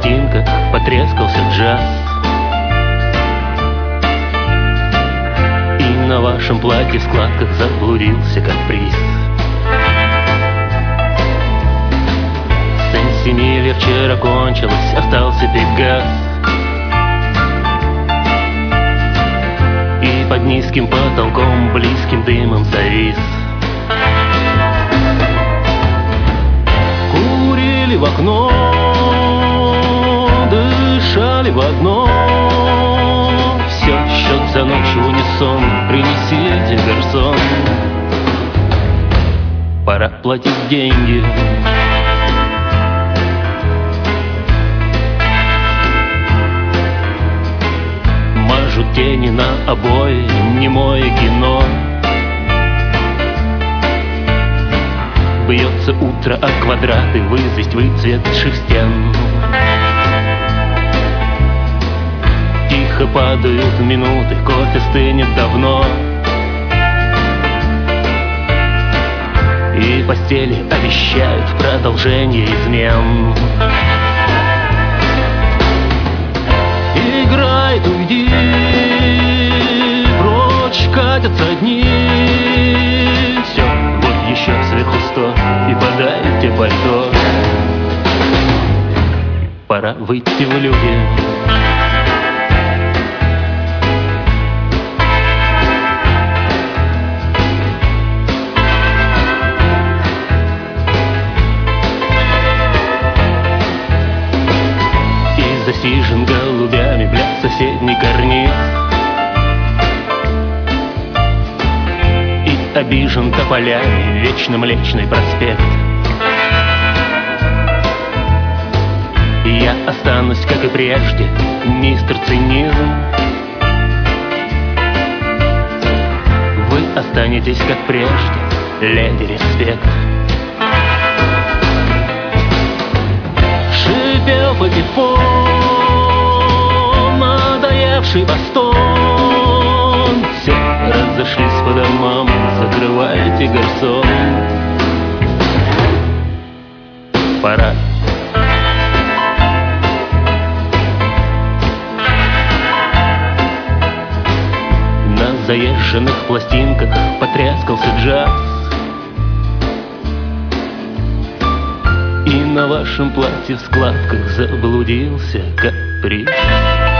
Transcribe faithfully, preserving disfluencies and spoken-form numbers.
пластинках потрескался джаз, и на вашем платье в складках заблудился каприз. Сен-Симилья вчера кончилась, остался Пегас, и под низким потолком близким дымом завис. Курили в окно, дышали в одно. Все, счет за ночь в унисон, принесите гарсон. Пора платить деньги. Мажут тени на обои, немое кино. Бьется утро о квадраты, в известь выцветших стен. Тихо падают минуты, кофе стынет давно, и постели обещают продолжение измен. Играет, уйди, прочь катятся дни. Все, вот еще сверху сто, и подайте пальто. Пора выйти в люди. Засижен голубями, бля, соседний карниз, и обижен тополями вечно Млечный проспект. И я останусь, как и прежде, мистер Цинизм. Вы останетесь, как прежде, леди Респект. Шипел патефон, надоевший бастон. Все разошлись по домам, закрывайте гарсон. Пора. На заезженных пластинках потрескался джаз, и на вашем платье в складках заблудился каприз.